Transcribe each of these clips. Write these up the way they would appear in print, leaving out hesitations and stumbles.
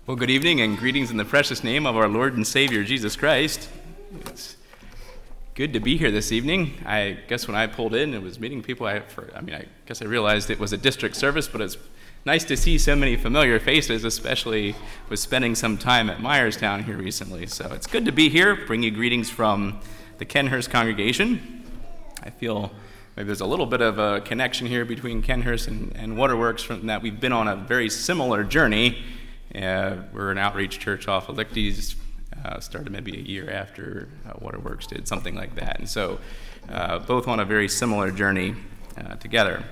Well, good evening and greetings in the precious name of our Lord and Savior, Jesus Christ. It's good to be here this evening. I guess when I pulled in and was meeting people, I guess I realized it was a district service, but it's nice to see so many familiar faces, especially with spending some time at Myerstown here recently. So it's good to be here, bring you greetings from the Kenhurst congregation. I feel maybe there's a little bit of a connection here between Kenhurst and Waterworks, from that we've been on a very similar journey. We're an outreach church off of Lichties, started maybe a year after Waterworks did, something like that. And so both on a very similar journey together.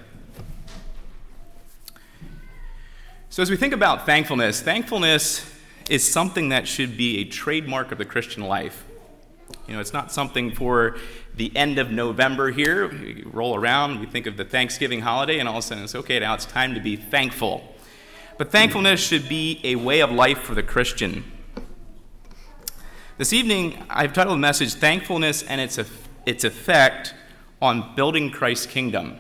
So as we think about thankfulness is something that should be a trademark of the Christian life. You know, it's not something for the end of November here. We roll around, we think of the Thanksgiving holiday, and all of a sudden it's okay, now it's time to be thankful. But thankfulness should be a way of life for the Christian. This evening, I've titled the message, Thankfulness and its Effect on Building Christ's Kingdom.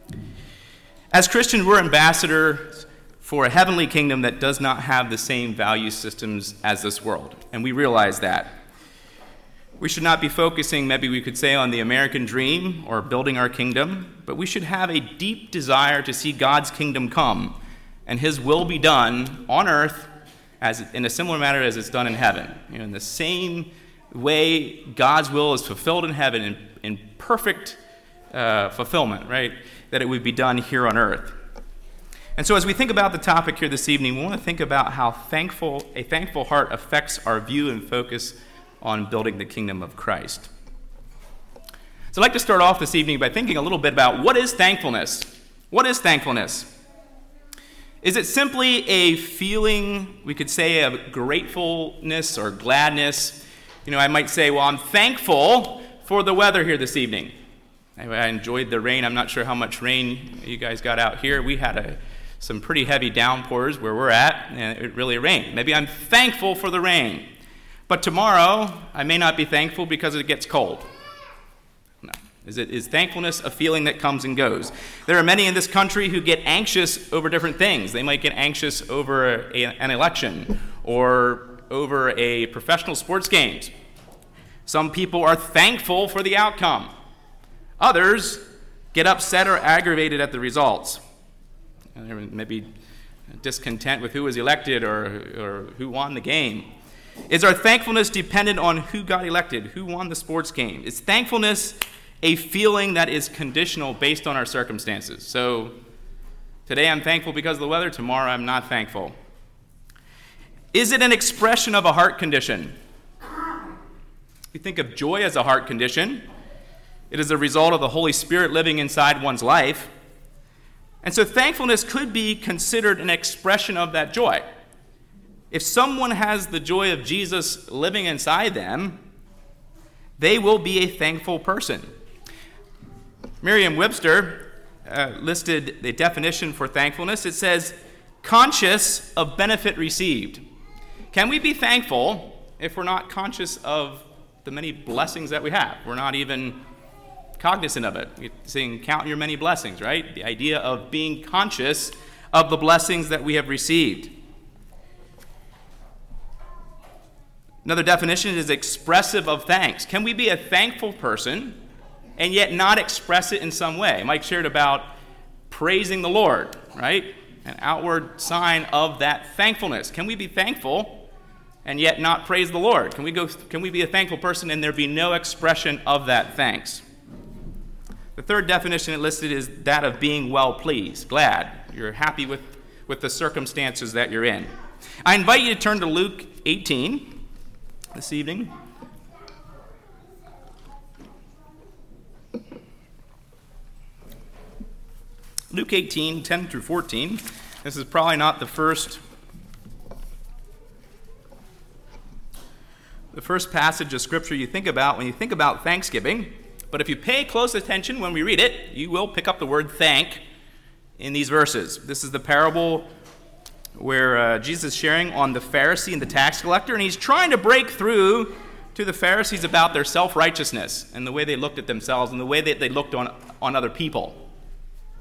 As Christians, we're ambassadors for a heavenly kingdom that does not have the same value systems as this world, and we realize that. We should not be focusing, maybe we could say, on the American dream or building our kingdom, but we should have a deep desire to see God's kingdom come and his will be done on earth as in a similar manner as it's done in heaven. You know, in the same way God's will is fulfilled in heaven in perfect fulfillment, right? That it would be done here on earth. And so as we think about the topic here this evening, we want to think about how a thankful heart affects our view and focus on building the kingdom of Christ. So I'd like to start off this evening by thinking a little bit about what is thankfulness? What is thankfulness? Is it simply a feeling, we could say, of gratefulness or gladness? You know, I might say, well, I'm thankful for the weather here this evening. I enjoyed the rain. I'm not sure how much rain you guys got out here. We had some pretty heavy downpours where we're at, and it really rained. Maybe I'm thankful for the rain. But tomorrow, I may not be thankful because it gets cold. No. Is thankfulness a feeling that comes and goes? There are many in this country who get anxious over different things. They might get anxious over an election or over a professional sports games. Some people are thankful for the outcome. Others get upset or aggravated at the results. Maybe discontent with who was elected or who won the game. Is our thankfulness dependent on who got elected, who won the sports game? Is thankfulness a feeling that is conditional based on our circumstances? So today I'm thankful because of the weather, tomorrow I'm not thankful. Is it an expression of a heart condition? We think of joy as a heart condition. It is a result of the Holy Spirit living inside one's life. And so thankfulness could be considered an expression of that joy. If someone has the joy of Jesus living inside them, they will be a thankful person. Merriam-Webster listed the definition for thankfulness. It says, conscious of benefit received. Can we be thankful if we're not conscious of the many blessings that we have? We're not even cognizant of it. You're saying, count your many blessings, right? The idea of being conscious of the blessings that we have received. Another definition is expressive of thanks. Can we be a thankful person and yet not express it in some way? Mike shared about praising the Lord, right? An outward sign of that thankfulness. Can we be thankful and yet not praise the Lord? Can we be a thankful person and there be no expression of that thanks? The third definition it listed is that of being well pleased, glad. You're happy with the circumstances that you're in. I invite you to turn to Luke 18 this evening. Luke 18, 10 through 14. This is probably not the first passage of Scripture you think about when you think about Thanksgiving. But if you pay close attention when we read it, you will pick up the word thank in these verses. This is the parable where Jesus is sharing on the Pharisee and the tax collector, and he's trying to break through to the Pharisees about their self-righteousness and the way they looked at themselves and the way that they looked on other people.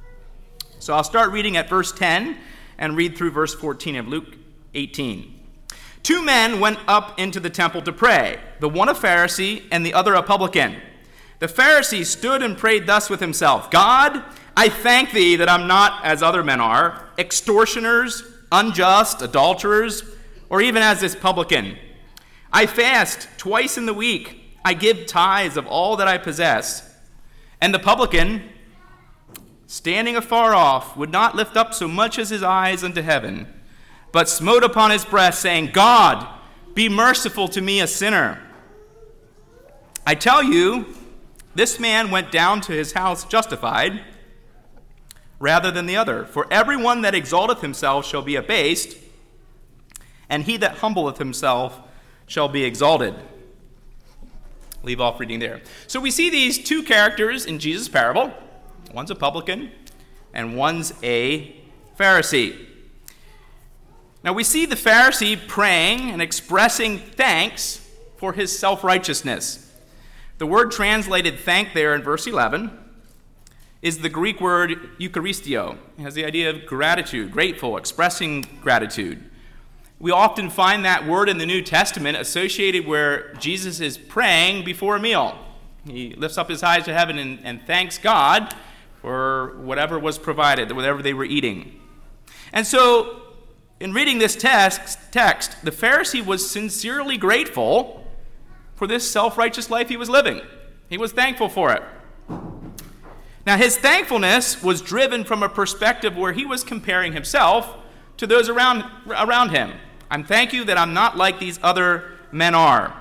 So I'll start reading at verse 10 and read through verse 14 of Luke 18. Two men went up into the temple to pray, the one a Pharisee and the other a publican. The Pharisee stood and prayed thus with himself, God, I thank thee that I'm not as other men are, extortioners, unjust, adulterers, or even as this publican. I fast twice in the week. I give tithes of all that I possess. And the publican, standing afar off, would not lift up so much as his eyes unto heaven, but smote upon his breast, saying, God, be merciful to me, a sinner. I tell you, this man went down to his house justified, rather than the other. For everyone that exalteth himself shall be abased, and he that humbleth himself shall be exalted. Leave off reading there. So we see these two characters in Jesus' parable. One's a publican, and one's a Pharisee. Now we see the Pharisee praying and expressing thanks for his self-righteousness. The word translated thank there in verse 11 is the Greek word eucharistio. It has the idea of gratitude, grateful, expressing gratitude. We often find that word in the New Testament associated where Jesus is praying before a meal. He lifts up his eyes to heaven and thanks God for whatever was provided, whatever they were eating. And so, in reading this text, the Pharisee was sincerely grateful for this self-righteous life he was living. He was thankful for it. Now, his thankfulness was driven from a perspective where he was comparing himself to those around him. I'm thank you that I'm not like these other men are.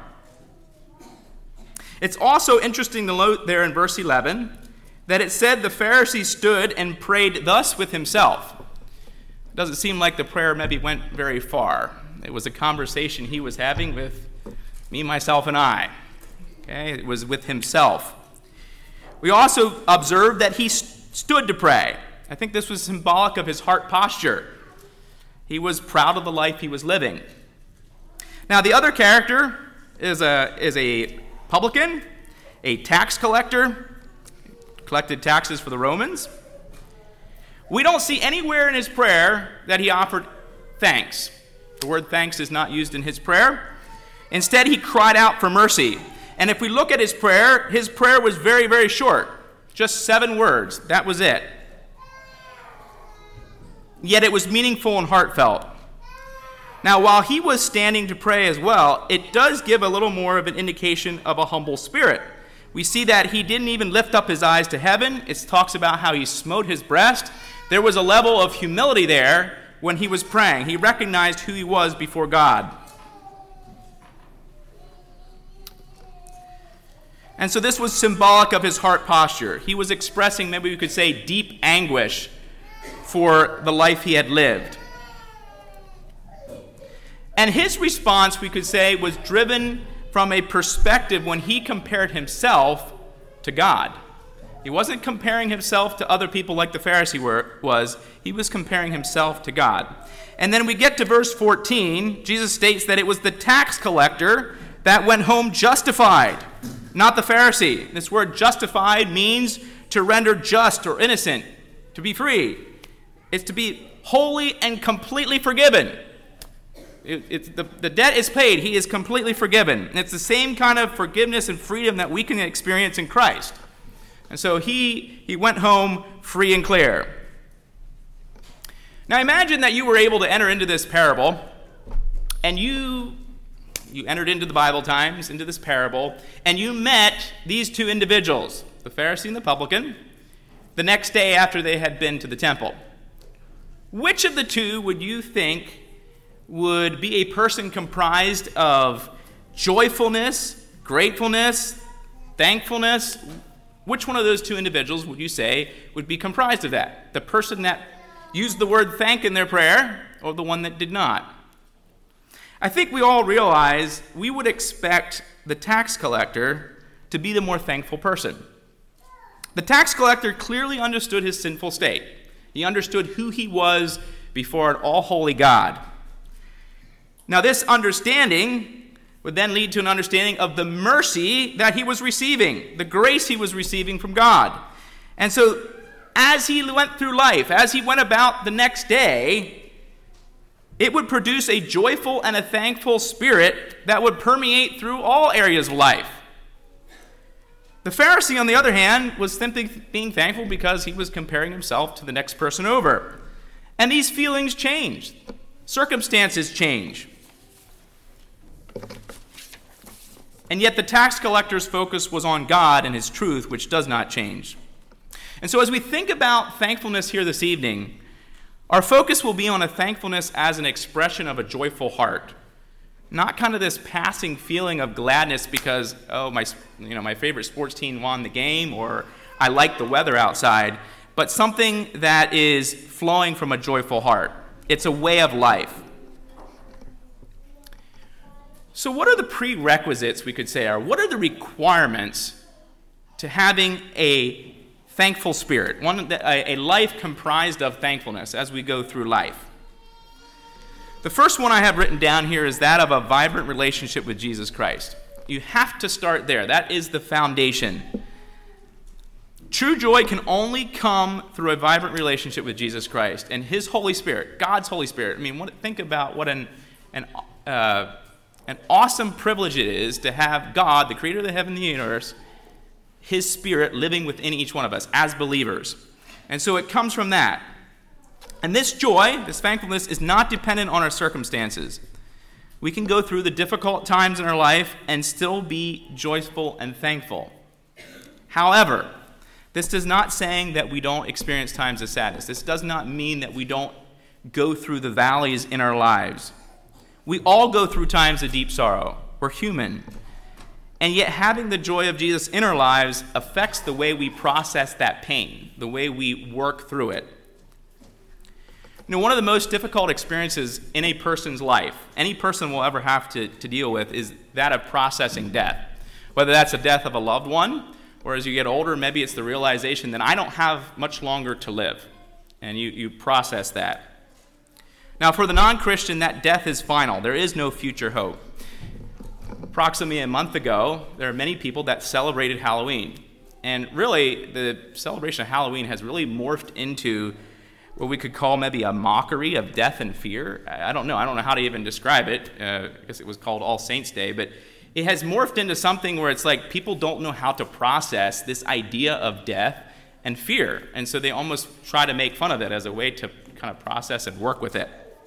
It's also interesting to note there in verse 11 that it said the Pharisee stood and prayed thus with himself. It doesn't seem like the prayer maybe went very far. It was a conversation he was having with me, myself, and I. Okay, it was with himself. We also observed that he stood to pray. I think this was symbolic of his heart posture. He was proud of the life he was living. Now, the other character is a publican, a tax collector, collected taxes for the Romans. We don't see anywhere in his prayer that he offered thanks. The word thanks is not used in his prayer. Instead, he cried out for mercy. And if we look at his prayer was very, very short. Just 7 words. That was it. Yet it was meaningful and heartfelt. Now, while he was standing to pray as well, it does give a little more of an indication of a humble spirit. We see that he didn't even lift up his eyes to heaven. It talks about how he smote his breast. There was a level of humility there when he was praying. He recognized who he was before God. And so this was symbolic of his heart posture. He was expressing, maybe we could say, deep anguish for the life he had lived. And his response, we could say, was driven from a perspective when he compared himself to God. He wasn't comparing himself to other people like the Pharisee was. He was comparing himself to God. And then we get to verse 14. Jesus states that it was the tax collector that went home justified, not the Pharisee. This word justified means to render just or innocent, to be free. It's to be wholly and completely forgiven. The debt is paid. He is completely forgiven. And it's the same kind of forgiveness and freedom that we can experience in Christ. And so he went home free and clear. Now imagine that you were able to enter into this parable, and you entered into the Bible times, into this parable, and you met these two individuals, the Pharisee and the publican, the next day after they had been to the temple. Which of the two would you think would be a person comprised of joyfulness, gratefulness, thankfulness? Which one of those two individuals would you say would be comprised of that? The person that used the word thank in their prayer, or the one that did not? I think we all realize we would expect the tax collector to be the more thankful person. The tax collector clearly understood his sinful state. He understood who he was before an all-holy God. Now, this understanding would then lead to an understanding of the mercy that he was receiving, the grace he was receiving from God. And so, as he went through life, as he went about the next day, It would produce a joyful and a thankful spirit that would permeate through all areas of life. The Pharisee, on the other hand, was simply being thankful because he was comparing himself to the next person over. And these feelings change. Circumstances change. And yet the tax collector's focus was on God and his truth, which does not change. And so as we think about thankfulness here this evening, our focus will be on a thankfulness as an expression of a joyful heart. Not kind of this passing feeling of gladness because, my favorite sports team won the game, or I like the weather outside, but something that is flowing from a joyful heart. It's a way of life. So what are the prerequisites, we could say, or what are the requirements to having a thankful spirit, a life comprised of thankfulness as we go through life? The first one I have written down here is that of a vibrant relationship with Jesus Christ. You have to start there. That is the foundation. True joy can only come through a vibrant relationship with Jesus Christ and his Holy Spirit, God's Holy Spirit. Think about what an awesome privilege it is to have God, the creator of the heaven and the universe, his Spirit living within each one of us as believers. And so it comes from that. And this joy, this thankfulness, is not dependent on our circumstances. We can go through the difficult times in our life and still be joyful and thankful. However, this does not saying that we don't experience times of sadness. This does not mean that we don't go through the valleys in our lives. We all go through times of deep sorrow. We're human. And yet having the joy of Jesus in our lives affects the way we process that pain, the way we work through it. One of the most difficult experiences in a person's life, any person will ever have to deal with, is that of processing death. Whether that's the death of a loved one, or as you get older, maybe it's the realization that I don't have much longer to live. And you process that. Now, for the non-Christian, that death is final. There is no future hope. Approximately a month ago, there are many people that celebrated Halloween. And really, the celebration of Halloween has really morphed into what we could call maybe a mockery of death and fear. I don't know how to even describe it. I guess it was called All Saints' Day, but it has morphed into something where it's like people don't know how to process this idea of death and fear, and so they almost try to make fun of it as a way to kind of process and work with it.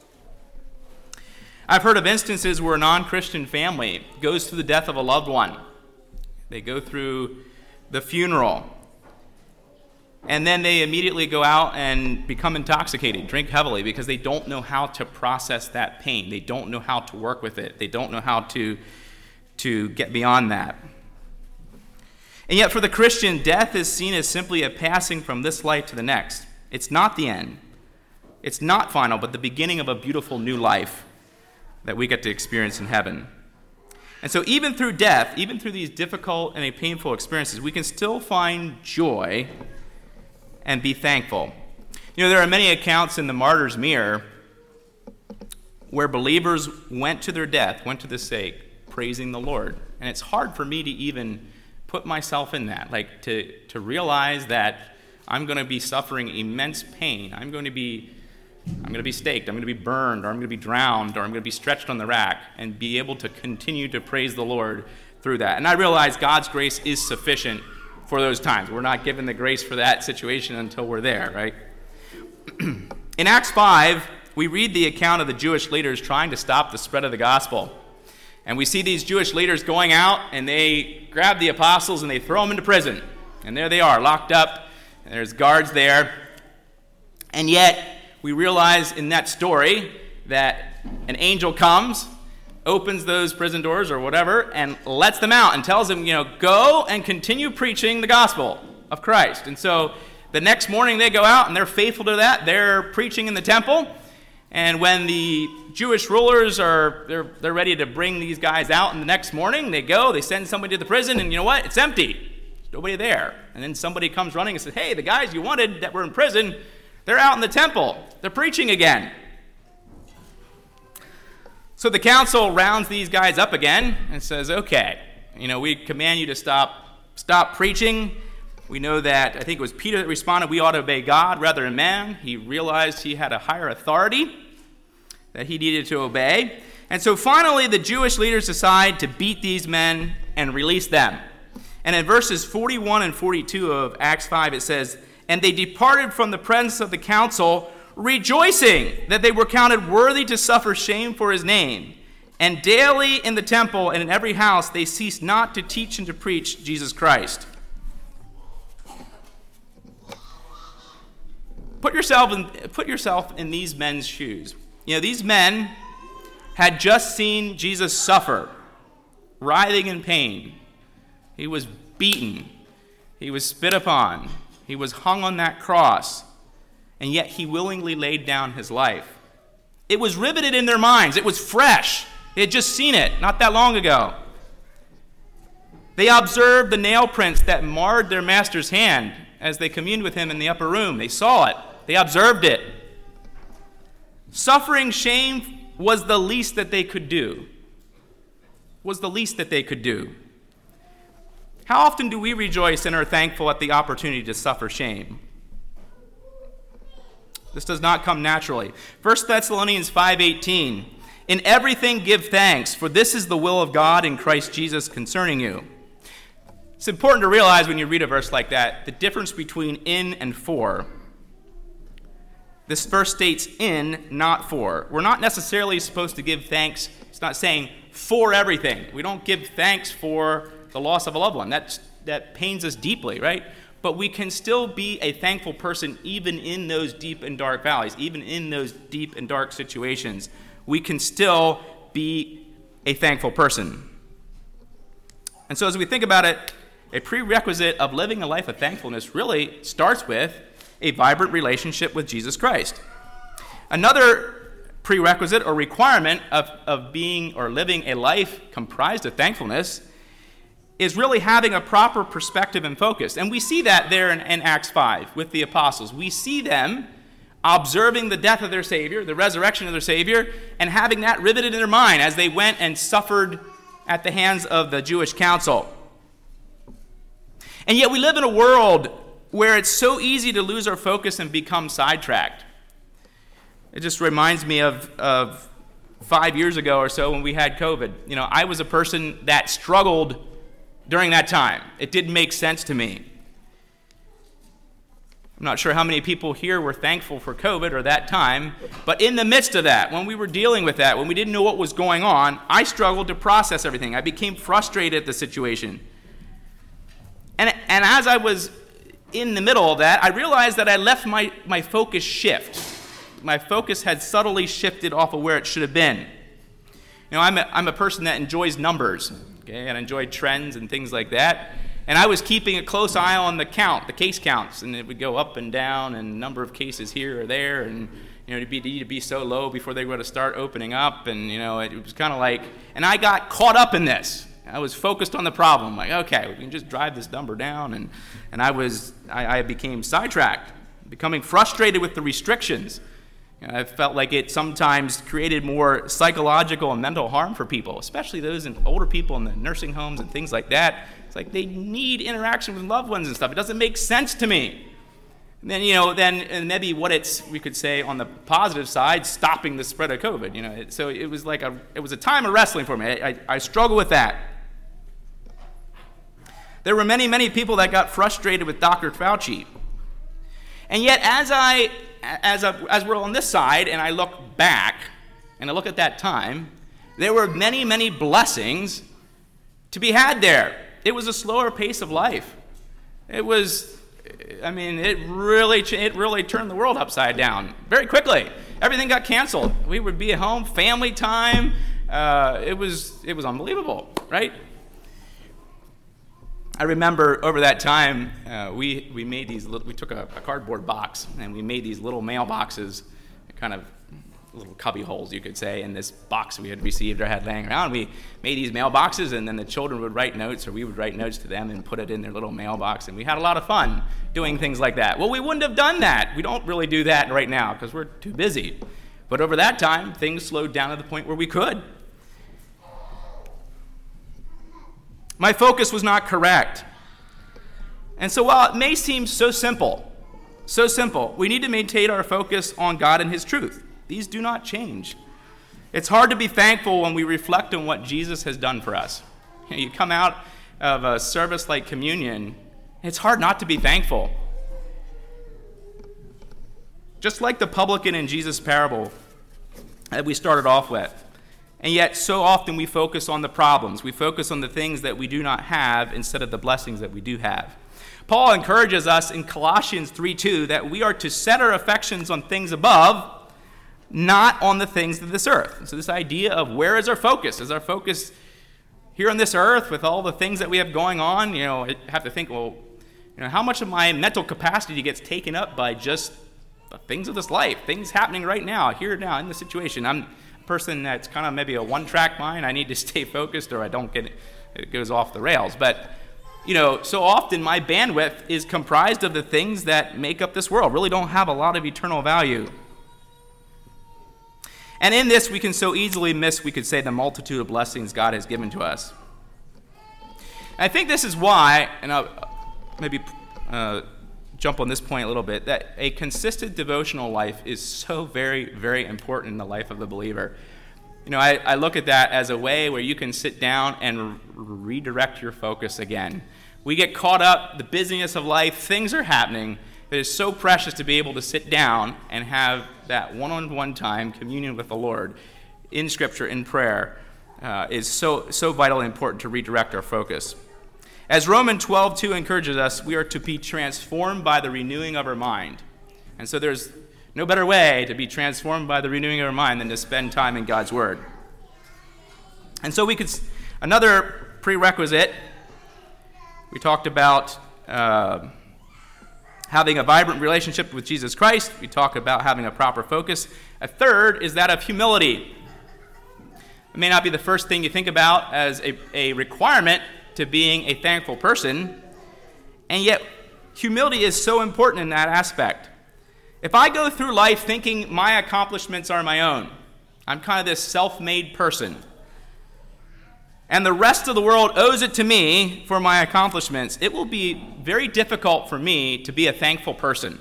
I've heard of instances where a non-Christian family goes through the death of a loved one. They go through the funeral, and then they immediately go out and become intoxicated, drink heavily, because they don't know how to process that pain. They don't know how to work with it. They don't know how to get beyond that. And yet for the Christian, death is seen as simply a passing from this life to the next. It's not the end. It's not final, but the beginning of a beautiful new life that we get to experience in heaven. And so even through death, even through these difficult and painful experiences, we can still find joy and be thankful. There are many accounts in the Martyr's Mirror where believers went to their death, went to the stake, praising the Lord. And it's hard for me to even put myself in that, like to realize that I'm going to be suffering immense pain. I'm going to be staked, I'm going to be burned, or I'm going to be drowned, or I'm going to be stretched on the rack, and be able to continue to praise the Lord through that. And I realize God's grace is sufficient for those times. We're not given the grace for that situation until we're there, right? In Acts 5, we read the account of the Jewish leaders trying to stop the spread of the gospel. And we see these Jewish leaders going out, and they grab the apostles and they throw them into prison. And there they are, locked up, and there's guards there. And yet, we realize in that story that an angel comes, opens those prison doors or whatever, and lets them out and tells them, go and continue preaching the gospel of Christ. And so the next morning they go out and they're faithful to that. They're preaching in the temple. And when the Jewish rulers they're ready to bring these guys out, and the next morning they go, they send somebody to the prison, and you know what? It's empty. There's nobody there. And then somebody comes running and says, hey, the guys you wanted that were in prison, they're out in the temple. They're preaching again. So the council rounds these guys up again and says, okay, we command you to stop preaching. We know that, I think it was Peter that responded, we ought to obey God rather than man. He realized he had a higher authority that he needed to obey. And so finally, the Jewish leaders decide to beat these men and release them. And in verses 41 and 42 of Acts 5, it says, "And they departed from the presence of the council, rejoicing that they were counted worthy to suffer shame for his name. And daily in the temple and in every house they ceased not to teach and to preach Jesus Christ." Put yourself in these men's shoes. You know, these men had just seen Jesus suffer, writhing in pain. He was beaten. He was spit upon. He was hung on that cross. And yet he willingly laid down his life. It was riveted in their minds. It was fresh. They had just seen it not that long ago. They observed the nail prints that marred their master's hand as they communed with him in the upper room. They saw it. They observed it. Suffering shame was the least that they could do. How often do we rejoice and are thankful at the opportunity to suffer shame? This does not come naturally. 1 Thessalonians 5:18, "In everything give thanks, for this is the will of God in Christ Jesus concerning you." It's important to realize when you read a verse like that, the difference between in and for. This verse states in, not for. We're not necessarily supposed to give thanks. It's not saying for everything. We don't give thanks for the loss of a loved one. That pains us deeply, right? But we can still be a thankful person even in those deep and dark valleys, even in those deep and dark situations. We can still be a thankful person. And so as we think about it, a prerequisite of living a life of thankfulness really starts with a vibrant relationship with Jesus Christ. Another prerequisite or requirement of being or living a life comprised of thankfulness is really having a proper perspective and focus. And we see that there in Acts 5 with the apostles. We see them observing the death of their Savior, the resurrection of their Savior, and having that riveted in their mind as they went and suffered at the hands of the Jewish council. And yet we live in a world where it's so easy to lose our focus and become sidetracked. It just reminds me of 5 years ago or so when we had COVID. You know, I was a person that struggled during that time. It didn't make sense to me. I'm not sure how many people here were thankful for COVID or that time, but in the midst of that, when we were dealing with that, when we didn't know what was going on, I struggled to process everything. I became frustrated at the situation. And as I was in the middle of that, I realized that I left my focus shift. My focus had subtly shifted off of where it should have been. You know, I'm a person that enjoys numbers, okay, and enjoyed trends and things like that. And I was keeping a close eye on the case counts, and it would go up and down, and number of cases here or there, and you know, it need to be so low before they were going to start opening up, and you know, it was kind of like, and I got caught up in this. I was focused on the problem, like, okay, we can just drive this number down, and I became sidetracked, becoming frustrated with the restrictions. You know, I felt like it sometimes created more psychological and mental harm for people, especially those older people in the nursing homes and things like that. It's like they need interaction with loved ones and stuff. It doesn't make sense to me. And then, you know, and maybe we could say on the positive side, stopping the spread of COVID. You know, so it was like it was a time of wrestling for me. I struggle with that. There were many, many people that got frustrated with Dr. Fauci. And yet, as we're on this side, and I look back, and I look at that time, there were many, many blessings to be had there. It was a slower pace of life. It really turned the world upside down very quickly. Everything got canceled. We would be at home, family time. It was unbelievable, right? I remember over that time, we made these we took a cardboard box and we made these little mailboxes, kind of little cubby holes, you could say, in this box we had received or had laying around. We made these mailboxes, and then the children would write notes, or we would write notes to them and put it in their little mailbox, and we had a lot of fun doing things like that. Well, we wouldn't have done that. We don't really do that right now because we're too busy. But over that time, things slowed down to the point where we could. My focus was not correct. And so while it may seem so simple, we need to maintain our focus on God and His truth. These do not change. It's hard to be thankful when we reflect on what Jesus has done for us. You come out of a service like communion, it's hard not to be thankful. Just like the publican in Jesus' parable that we started off with. And yet, so often we focus on the problems. We focus on the things that we do not have instead of the blessings that we do have. Paul encourages us in Colossians 3:2 that we are to set our affections on things above, not on the things of this earth. So this idea of where is our focus? Is our focus here on this earth with all the things that we have going on? I have to think, well, how much of my mental capacity gets taken up by just the things of this life, things happening right now, here now, in the situation? I'm a person that's kind of maybe a one-track mind. I need to stay focused or I don't get it goes off the rails. But so often my bandwidth is comprised of the things that make up this world, really don't have a lot of eternal value. And in this, we can so easily miss, we could say, the multitude of blessings God has given to us. And I think this is why, and I'll maybe jump on this point a little bit, that a consistent devotional life is so very, very important in the life of the believer. I look at that as a way where you can sit down and redirect your focus again. We get caught up, the busyness of life, things are happening. It is so precious to be able to sit down and have that one-on-one time, communion with the Lord, in Scripture, in prayer, is so vitally important to redirect our focus. As Romans 12:2 encourages us, we are to be transformed by the renewing of our mind. And so there's no better way to be transformed by the renewing of our mind than to spend time in God's Word. And so another prerequisite, we talked about having a vibrant relationship with Jesus Christ. We talk about having a proper focus. A third is that of humility. It may not be the first thing you think about as a requirement to being a thankful person, and yet humility is so important in that aspect. If I go through life thinking my accomplishments are my own, I'm kind of this self-made person, and the rest of the world owes it to me for my accomplishments, it will be very difficult for me to be a thankful person.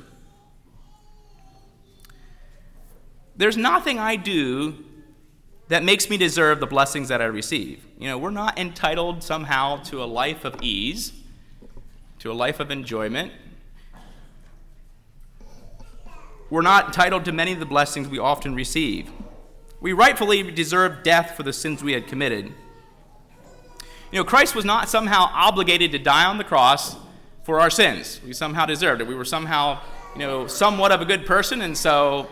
There's nothing I do that makes me deserve the blessings that I receive. We're not entitled somehow to a life of ease, to a life of enjoyment. We're not entitled to many of the blessings we often receive. We rightfully deserve death for the sins we had committed. Christ was not somehow obligated to die on the cross for our sins. We somehow deserved it. We were somehow, somewhat of a good person, and so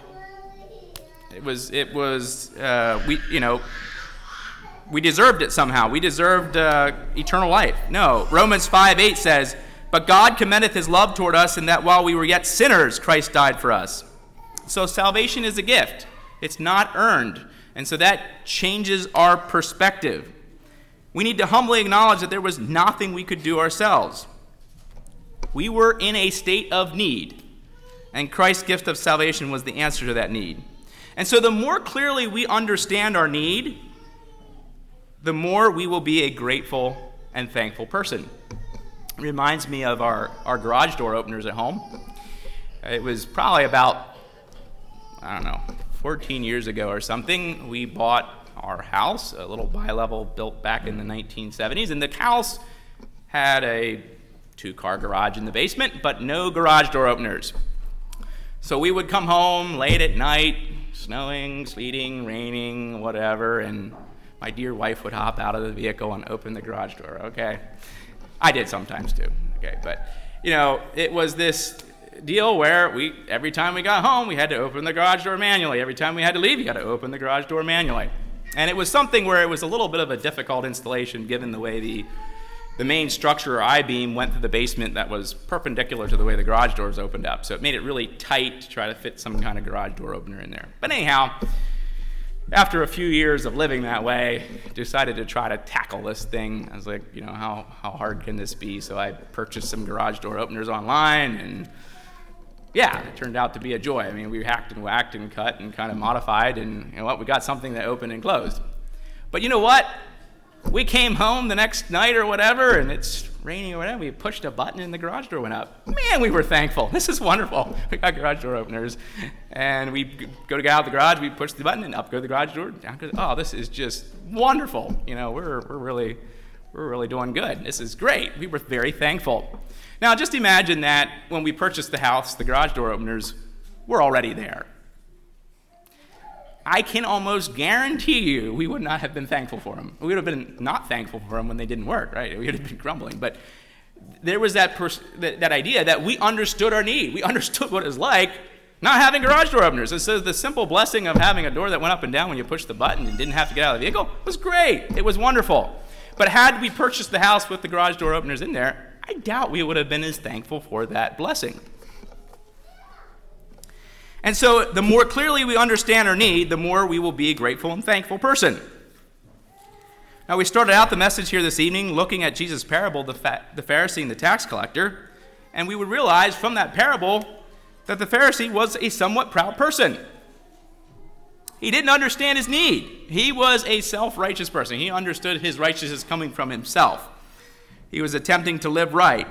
we deserved it somehow. We deserved eternal life. No, Romans 5:8 says, "But God commendeth his love toward us in that while we were yet sinners, Christ died for us." So salvation is a gift. It's not earned. And so that changes our perspective. We need to humbly acknowledge that there was nothing we could do ourselves. We were in a state of need, and Christ's gift of salvation was the answer to that need. And so the more clearly we understand our need, the more we will be a grateful and thankful person. It reminds me of our garage door openers at home. It was probably about, 14 years ago or something, we bought our house, a little bi-level built back in the 1970s, and the house had a 2-car garage in the basement, but no garage door openers. So we would come home late at night, snowing, sleeting, raining, whatever, and my dear wife would hop out of the vehicle and open the garage door, okay? I did sometimes too, okay? But, it was this deal where every time we got home, we had to open the garage door manually. Every time we had to leave, you had to open the garage door manually. And it was something where it was a little bit of a difficult installation given the way the main structure or I-beam went through the basement that was perpendicular to the way the garage doors opened up. So it made it really tight to try to fit some kind of garage door opener in there. But anyhow, after a few years of living that way, decided to try to tackle this thing. I was like, how hard can this be? So I purchased some garage door openers online, and it turned out to be a joy. I mean, we hacked and whacked and cut and kind of modified, and we got something that opened and closed. But you know what? We came home the next night or whatever, and it's raining or whatever. We pushed a button and the garage door went up. Man, we were thankful. This is wonderful. We got garage door openers. And we go to get out of the garage, we push the button and up go the garage door. Down goes, oh, this is just wonderful. We're really doing good. This is great. We were very thankful. Now, just imagine that when we purchased the house, the garage door openers were already there. I can almost guarantee you we would not have been thankful for them. We would have been not thankful for them when they didn't work, right? We would have been grumbling. But there was that idea that we understood our need. We understood what it was like not having garage door openers. And so the simple blessing of having a door that went up and down when you pushed the button and didn't have to get out of the vehicle was great. It was wonderful. But had we purchased the house with the garage door openers in there, I doubt we would have been as thankful for that blessing. And so the more clearly we understand our need, the more we will be a grateful and thankful person. Now, we started out the message here this evening looking at Jesus' parable, the Pharisee and the tax collector, and we would realize from that parable that the Pharisee was a somewhat proud person. He didn't understand his need. He was a self-righteous person. He understood his righteousness coming from himself. He was attempting to live right.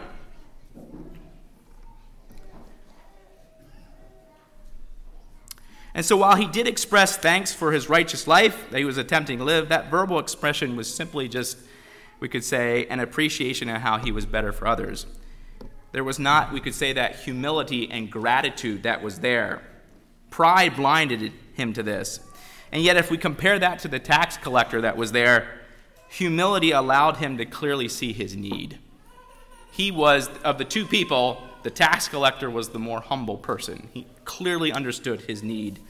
And so while he did express thanks for his righteous life that he was attempting to live, that verbal expression was simply just, we could say, an appreciation of how he was better for others. There was not, we could say, that humility and gratitude that was there. Pride blinded him to this. And yet if we compare that to the tax collector that was there, humility allowed him to clearly see his need. He was, of the two people, the tax collector was the more humble person. He clearly understood his need.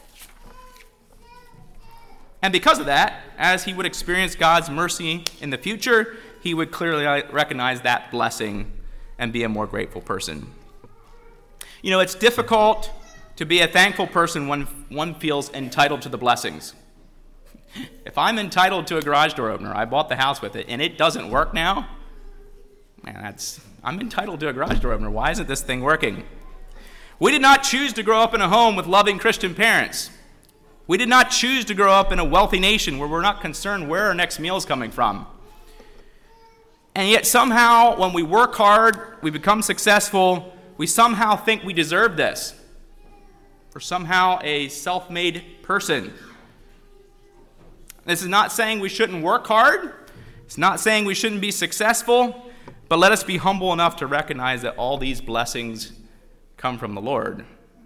And because of that, as he would experience God's mercy in the future, he would clearly recognize that blessing and be a more grateful person. It's difficult to be a thankful person when one feels entitled to the blessings. If I'm entitled to a garage door opener, I bought the house with it, and it doesn't work now, man, I'm entitled to a garage door opener. Why isn't this thing working? We did not choose to grow up in a home with loving Christian parents. We did not choose to grow up in a wealthy nation where we're not concerned where our next meal is coming from. And yet somehow, when we work hard, we become successful, we somehow think we deserve this. We're somehow a self-made person. This is not saying we shouldn't work hard. It's not saying we shouldn't be successful. But let us be humble enough to recognize that all these blessings come from the Lord.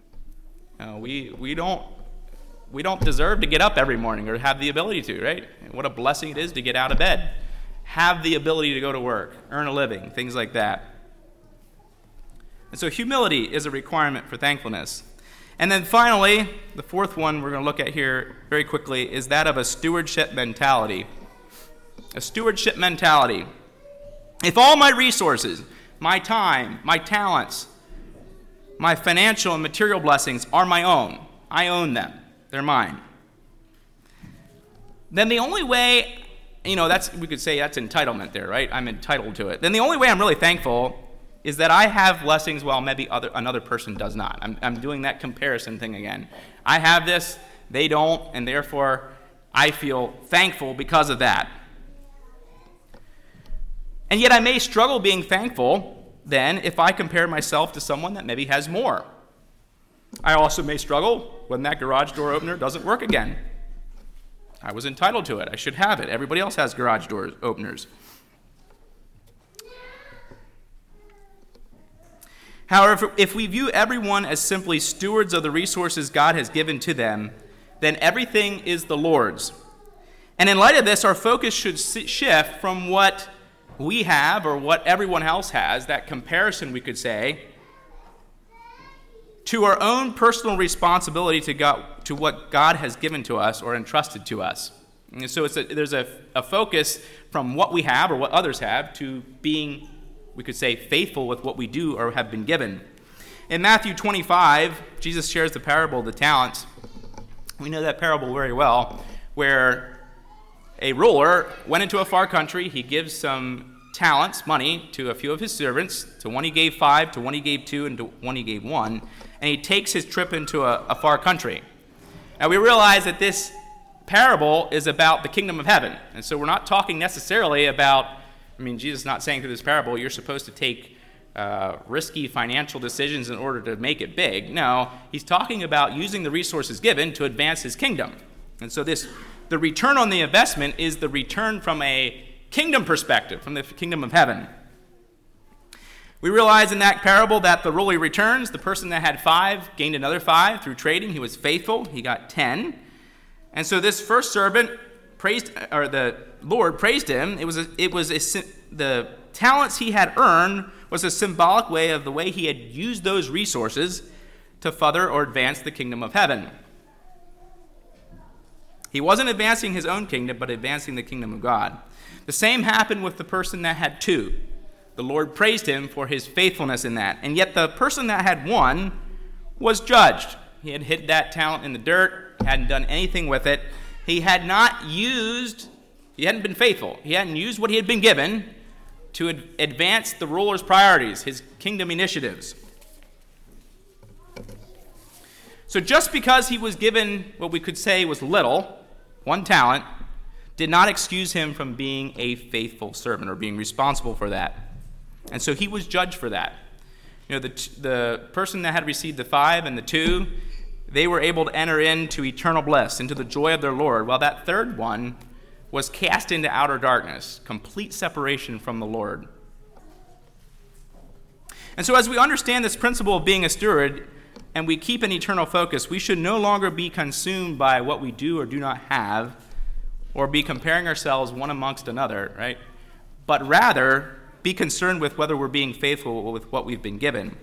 We don't deserve to get up every morning or have the ability to, right? What a blessing it is to get out of bed, have the ability to go to work, earn a living, things like that. And so humility is a requirement for thankfulness. And then finally, the fourth one we're going to look at here very quickly is that of a stewardship mentality. A stewardship mentality. If all my resources, my time, my talents, my financial and material blessings are my own, I own them, they're mine, then the only way, we could say that's entitlement there, right? I'm entitled to it. Then the only way I'm really thankful is that I have blessings while maybe another person does not. I'm doing that comparison thing again. I have this, they don't, and therefore I feel thankful because of that. And yet I may struggle being thankful then if I compare myself to someone that maybe has more. I also may struggle when that garage door opener doesn't work again. I was entitled to it. I should have it. Everybody else has garage door openers. However, if we view everyone as simply stewards of the resources God has given to them, then everything is the Lord's. And in light of this, our focus should shift from what we have or what everyone else has, that comparison we could say, to our own personal responsibility to what God has given to us or entrusted to us. And so there's a focus from what we have or what others have to being, we could say, faithful with what we do or have been given. In Matthew 25, Jesus shares the parable of the talents. We know that parable very well, where a ruler went into a far country. He gives some talents, money, to a few of his servants. To one he gave 5, to one he gave 2, and to one he gave 1. And he takes his trip into a far country. Now we realize that this parable is about the kingdom of heaven. And so we're not talking necessarily about Jesus is not saying through this parable, you're supposed to take risky financial decisions in order to make it big. No, he's talking about using the resources given to advance his kingdom. And so the return on the investment is the return from a kingdom perspective, from the kingdom of heaven. We realize in that parable that the ruler returns. The person that had 5 gained another 5 through trading. He was faithful. He got 10. And so this first servant the Lord praised him. The talents he had earned was a symbolic way of the way he had used those resources to further or advance the kingdom of heaven. He wasn't advancing his own kingdom, but advancing the kingdom of God. The same happened with the person that had 2. The Lord praised him for his faithfulness in that. And yet the person that had 1 was judged. He had hid that talent in the dirt, hadn't done anything with it. He hadn't been faithful. He hadn't used what he had been given to advance the ruler's priorities, his kingdom initiatives. So just because he was given what we could say was little, 1 talent, did not excuse him from being a faithful servant or being responsible for that. And so he was judged for that. The person that had received the 5 and the 2, they were able to enter into eternal bliss, into the joy of their Lord, while that third one was cast into outer darkness, complete separation from the Lord. And so as we understand this principle of being a steward, and we keep an eternal focus, we should no longer be consumed by what we do or do not have, or be comparing ourselves one amongst another, right? But rather be concerned with whether we're being faithful with what we've been given.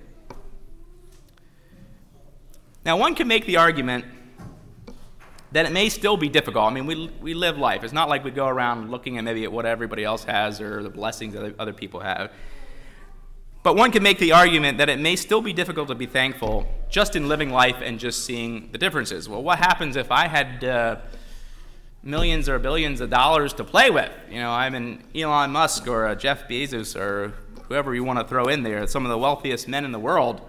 Now, one can make the argument that it may still be difficult. I mean, we live life. It's not like we go around looking at what everybody else has or the blessings that other people have. But one can make the argument that it may still be difficult to be thankful just in living life and just seeing the differences. Well, what happens if I had millions or billions of dollars to play with? I'm an Elon Musk or a Jeff Bezos or whoever you want to throw in there, some of the wealthiest men in the world.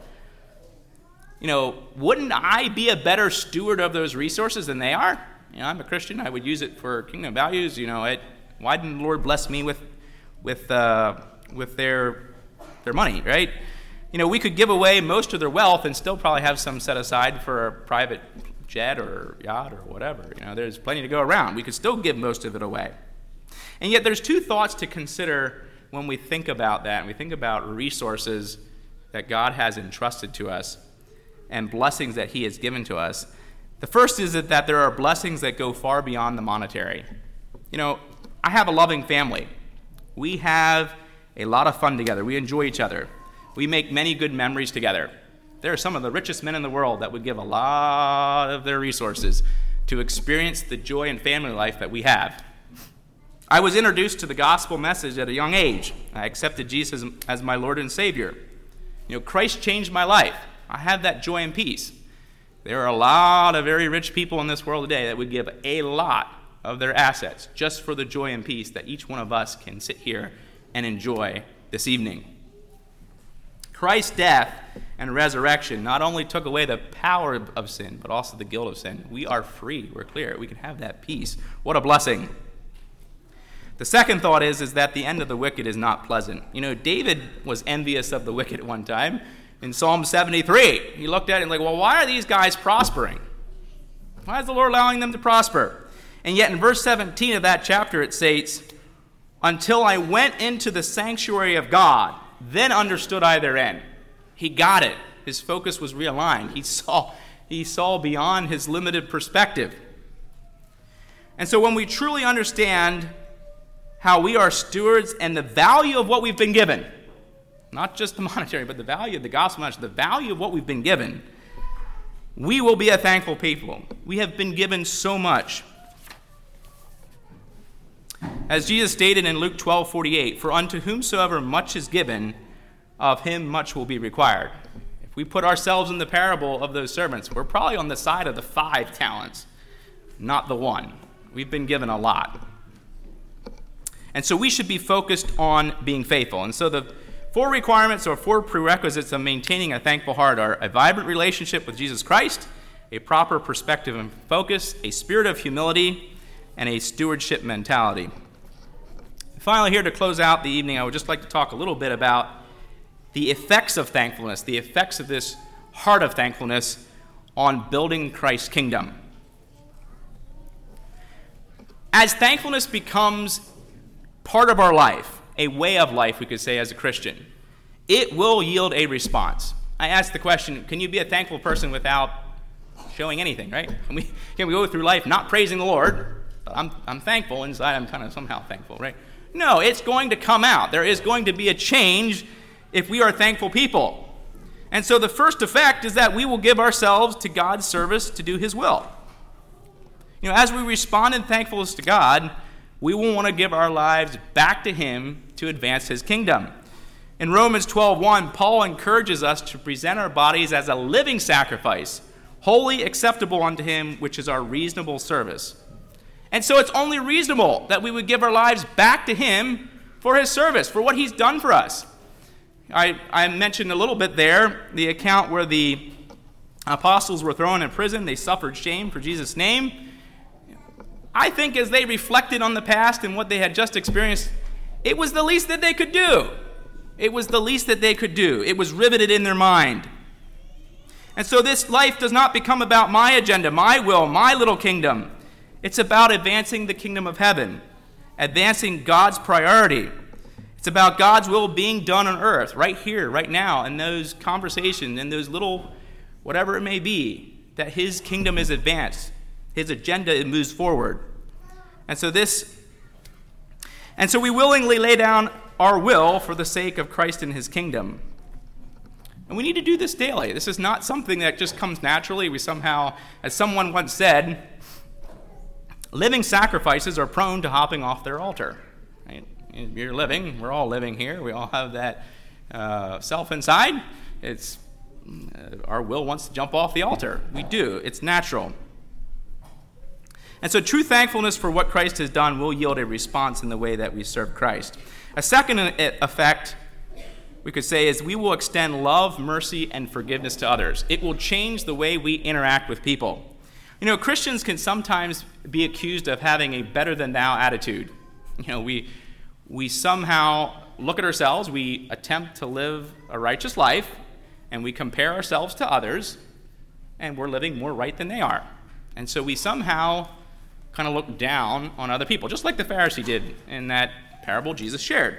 Wouldn't I be a better steward of those resources than they are? I'm a Christian. I would use it for kingdom values. Why didn't the Lord bless me with their money, right? We could give away most of their wealth and still probably have some set aside for a private jet or yacht or whatever. There's plenty to go around. We could still give most of it away. And yet there's 2 thoughts to consider when we think about that, and we think about resources that God has entrusted to us and blessings that he has given to us. The first is that there are blessings that go far beyond the monetary. I have a loving family. We have a lot of fun together. We enjoy each other. We make many good memories together. There are some of the richest men in the world that would give a lot of their resources to experience the joy and family life that we have. I was introduced to the gospel message at a young age. I accepted Jesus as my Lord and Savior. Christ changed my life. I have that joy and peace. There are a lot of very rich people in this world today that would give a lot of their assets just for the joy and peace that each one of us can sit here and enjoy this evening. Christ's death and resurrection not only took away the power of sin, but also the guilt of sin. We are free. We're clear. We can have that peace. What a blessing. The second thought is that the end of the wicked is not pleasant. David was envious of the wicked at one time. In Psalm 73, he looked at it and why are these guys prospering? Why is the Lord allowing them to prosper? And yet in verse 17 of that chapter it states, until I went into the sanctuary of God, then understood I their end. He got it. His focus was realigned. He saw beyond his limited perspective. And so when we truly understand how we are stewards and the value of what we've been given, not just the monetary, but the value of the gospel message, the value of what we've been given, we will be a thankful people. We have been given so much. As Jesus stated in Luke 12:48, for unto whomsoever much is given, of him much will be required. If we put ourselves in the parable of those servants, we're probably on the side of the 5 talents, not the 1. We've been given a lot. And so we should be focused on being faithful. And so the 4 requirements or 4 prerequisites of maintaining a thankful heart are a vibrant relationship with Jesus Christ, a proper perspective and focus, a spirit of humility, and a stewardship mentality. Finally, here to close out the evening, I would just like to talk a little bit about the effects of thankfulness, the effects of this heart of thankfulness on building Christ's kingdom. As thankfulness becomes part of our life, a way of life, we could say, as a Christian, it will yield a response. I asked the question, can you be a thankful person without showing anything, right? Can we go through life not praising the Lord, but I'm thankful inside, I'm kind of somehow thankful, right? No, it's going to come out. There is going to be a change if we are thankful people. And so the first effect is that we will give ourselves to God's service to do his will. As we respond in thankfulness to God, we will want to give our lives back to him to advance his kingdom. In Romans 12:1, Paul encourages us to present our bodies as a living sacrifice, wholly acceptable unto him, which is our reasonable service. And so it's only reasonable that we would give our lives back to him for his service, for what he's done for us. I mentioned a little bit there the account where the apostles were thrown in prison. They suffered shame for Jesus' name. I think as they reflected on the past and what they had just experienced, it was the least that they could do. It was the least that they could do. It was riveted in their mind. And so this life does not become about my agenda, my will, my little kingdom. It's about advancing the kingdom of heaven, advancing God's priority. It's about God's will being done on earth, right here, right now, in those conversations, in those little, whatever it may be, that his kingdom is advanced. His agenda, it moves forward. And so we willingly lay down our will for the sake of Christ and his kingdom. And we need to do this daily. This is not something that just comes naturally. We somehow, as someone once said, living sacrifices are prone to hopping off their altar. Right? You're living. We're all living here. We all have that self inside. It's our will wants to jump off the altar. We do. It's natural. And so true thankfulness for what Christ has done will yield a response in the way that we serve Christ. A second effect, we could say, is we will extend love, mercy, and forgiveness to others. It will change the way we interact with people. Christians can sometimes be accused of having a better-than-thou attitude. We somehow look at ourselves, we attempt to live a righteous life, and we compare ourselves to others, and we're living more right than they are. And so we somehow kind of look down on other people, just like the Pharisee did in that parable Jesus shared.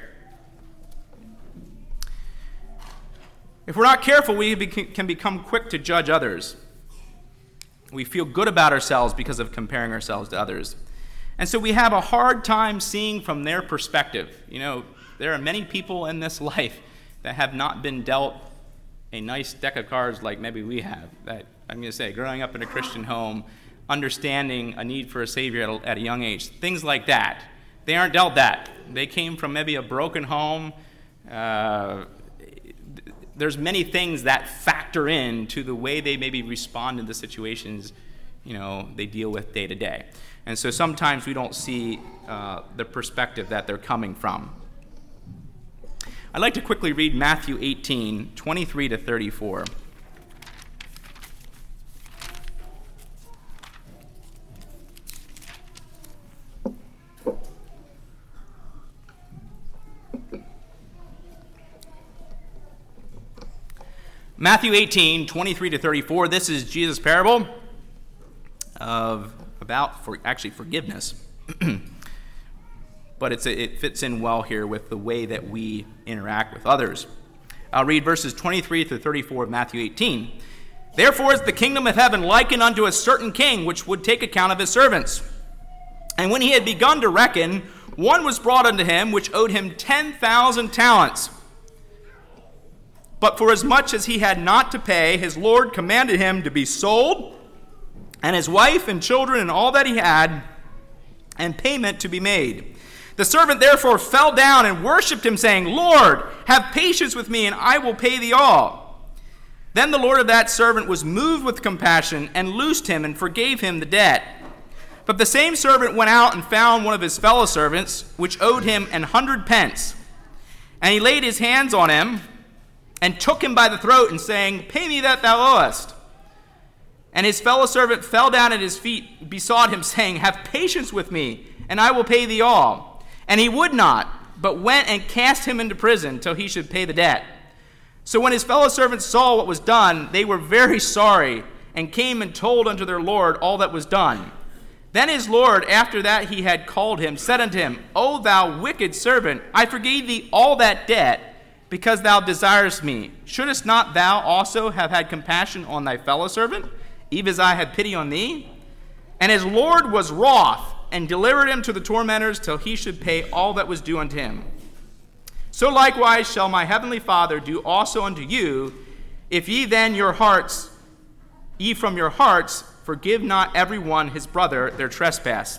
If we're not careful, we can become quick to judge others. We feel good about ourselves because of comparing ourselves to others. And so we have a hard time seeing from their perspective. There are many people in this life that have not been dealt a nice deck of cards like maybe we have. That I'm going to say, growing up in a Christian home, understanding a need for a Savior at a young age, things like that. They aren't dealt that. They came from maybe a broken home. There's many things that factor in to the way they maybe respond to the situations they deal with day to day. And so sometimes we don't see the perspective that they're coming from. I'd like to quickly read Matthew 18, 23 to 34. Matthew 18, 23 to 34, this is Jesus' parable about forgiveness. But it fits in well here with the way that we interact with others. I'll read verses 23 to 34 of Matthew 18. Therefore is the kingdom of heaven likened unto a certain king, which would take account of his servants. And when he had begun to reckon, one was brought unto him, which owed him 10,000 talents. But for as much as he had not to pay, his Lord commanded him to be sold, and his wife and children and all that he had, and payment to be made. The servant therefore fell down and worshipped him, saying, Lord, have patience with me, and I will pay thee all. Then the Lord of that servant was moved with compassion, and loosed him, and forgave him the debt. But the same servant went out and found one of his fellow servants, which owed him 100 pence. And he laid his hands on him, and took him by the throat, and saying, Pay me that thou owest. And his fellow servant fell down at his feet, besought him, saying, Have patience with me, and I will pay thee all. And he would not, but went and cast him into prison till he should pay the debt. So when his fellow servants saw what was done, they were very sorry, and came and told unto their Lord all that was done. Then his Lord, after that he had called him, said unto him, O thou wicked servant, I forgave thee all that debt, because thou desirest me. Shouldest not thou also have had compassion on thy fellow servant, even as I had pity on thee? And his Lord was wroth, and delivered him to the tormentors till he should pay all that was due unto him. So likewise shall my heavenly Father do also unto you, if ye then ye from your hearts forgive not every one his brother their trespasses.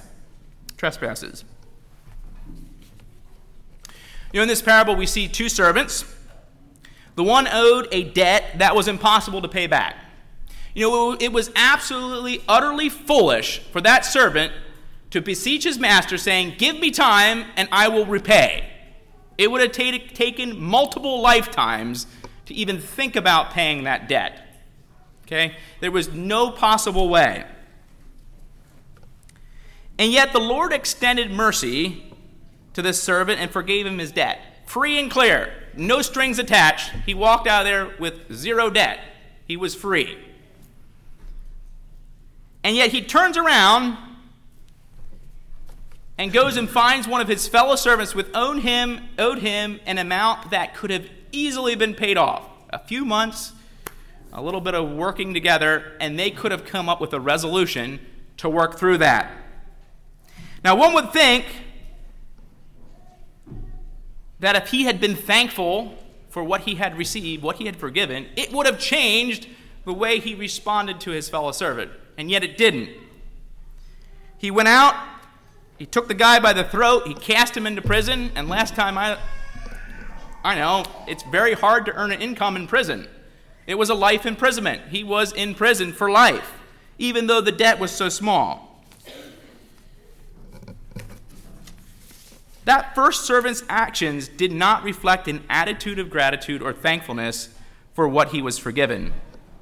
In this parable we see two servants. The one owed a debt that was impossible to pay back. It was absolutely, utterly foolish for that servant to beseech his master saying, give me time and I will repay. It would have taken multiple lifetimes to even think about paying that debt. Okay? There was no possible way. And yet the Lord extended mercy to this servant and forgave him his debt. Free and clear. No strings attached. He walked out of there with zero debt. He was free. And yet he turns around and goes and finds one of his fellow servants with owed him an amount that could have easily been paid off. A few months, a little bit of working together, and they could have come up with a resolution to work through that. Now, one would think that if he had been thankful for what he had received, what he had forgiven, it would have changed the way he responded to his fellow servant. And yet it didn't. He went out, he took the guy by the throat, he cast him into prison, and last time I know, it's very hard to earn an income in prison. It was a life imprisonment. He was in prison for life, even though the debt was so small. That first servant's actions did not reflect an attitude of gratitude or thankfulness for what he was forgiven.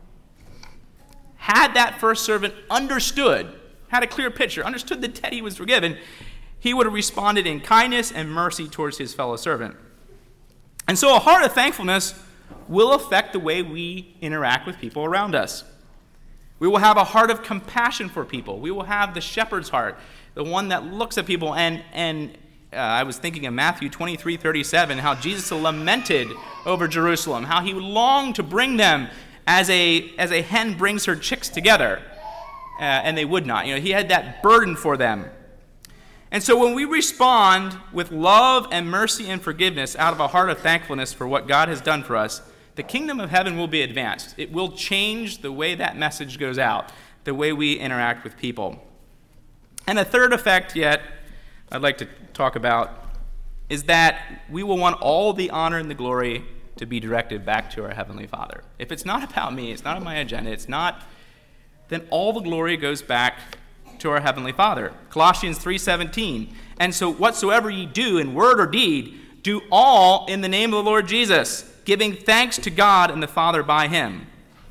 Had that first servant understood, had a clear picture, understood the debt he was forgiven, he would have responded in kindness and mercy towards his fellow servant. And so a heart of thankfulness will affect the way we interact with people around us. We will have a heart of compassion for people. We will have the shepherd's heart, the one that looks at people. And I was thinking of Matthew 23:37, how Jesus lamented over Jerusalem, how he longed to bring them as a hen brings her chicks together, and they would not. He had that burden for them. And so when we respond with love and mercy and forgiveness out of a heart of thankfulness for what God has done for us, the kingdom of heaven will be advanced. It will change the way that message goes out, the way we interact with people. And a third effect yet I'd like to talk about is that we will want all the honor and the glory to be directed back to our Heavenly Father. If it's not about me, it's not on my agenda, then all the glory goes back to our Heavenly Father. Colossians 3:17, and so whatsoever ye do in word or deed, do all in the name of the Lord Jesus, giving thanks to God and the Father by him.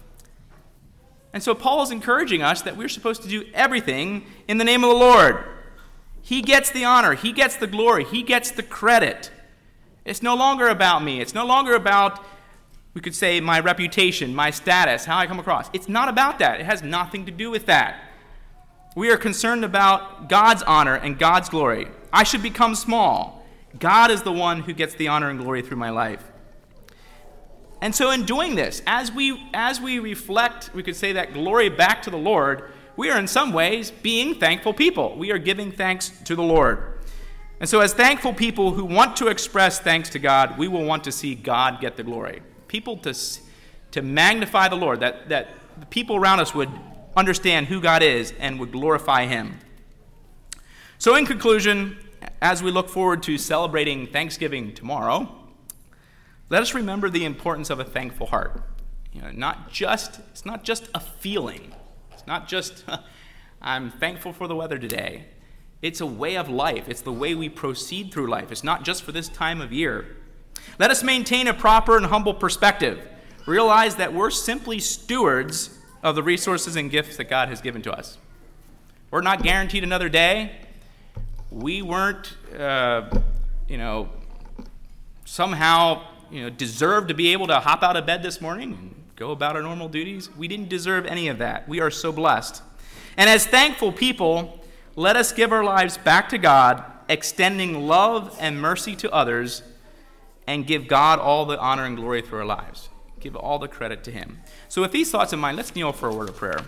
And so Paul is encouraging us that we're supposed to do everything in the name of the Lord. He gets the honor, he gets the glory, he gets the credit. It's no longer about me. It's no longer about, we could say, my reputation, my status, how I come across. It's not about that. It has nothing to do with that. We are concerned about God's honor and God's glory. I should become small. God is the one who gets the honor and glory through my life. And so in doing this, as we reflect, we could say, that glory back to the Lord, we are in some ways being thankful people. We are giving thanks to the Lord. And so as thankful people who want to express thanks to God, we will want to see God get the glory. People to magnify the Lord, that the people around us would understand who God is and would glorify him. So in conclusion, as we look forward to celebrating Thanksgiving tomorrow, let us remember the importance of a thankful heart. It's not just a feeling. It's not just, I'm thankful for the weather today. It's a way of life. It's the way we proceed through life. It's not just for this time of year. Let us maintain a proper and humble perspective. Realize that we're simply stewards of the resources and gifts that God has given to us. We're not guaranteed another day. we weren't, somehow, deserved to be able to hop out of bed this morning and go about our normal duties. We didn't deserve any of that. We are so blessed. And as thankful people, let us give our lives back to God, extending love and mercy to others, and give God all the honor and glory through our lives. Give all the credit to him. So with these thoughts in mind, let's kneel for a word of prayer.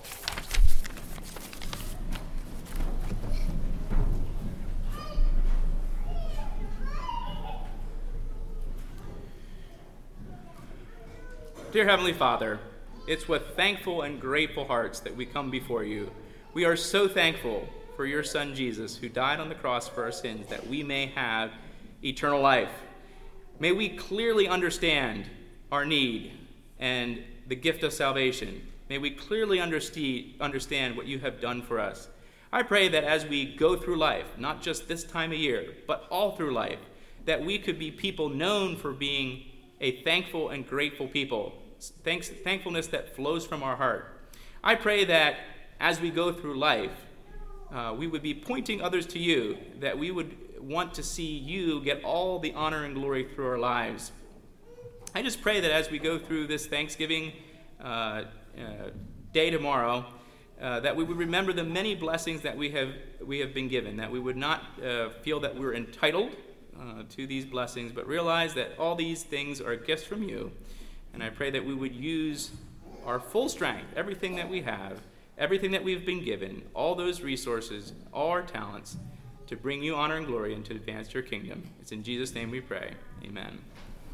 Dear Heavenly Father, it's with thankful and grateful hearts that we come before you. We are so thankful for your Son Jesus, who died on the cross for our sins, that we may have eternal life. May we clearly understand our need and the gift of salvation. May we clearly understand what you have done for us. I pray that as we go through life, not just this time of year, but all through life, that we could be people known for being a thankful and grateful people. Thankfulness that flows from our heart. I pray that as we go through life, we would be pointing others to you, that we would want to see you get all the honor and glory through our lives. I just pray that as we go through this Thanksgiving day tomorrow, that we would remember the many blessings that we have been given, that we would not feel that we're entitled to these blessings, but realize that all these things are gifts from you. And I pray that we would use our full strength, everything that we have, everything that we've been given, all those resources, all our talents, to bring you honor and glory and to advance your kingdom. It's in Jesus' name we pray. Amen.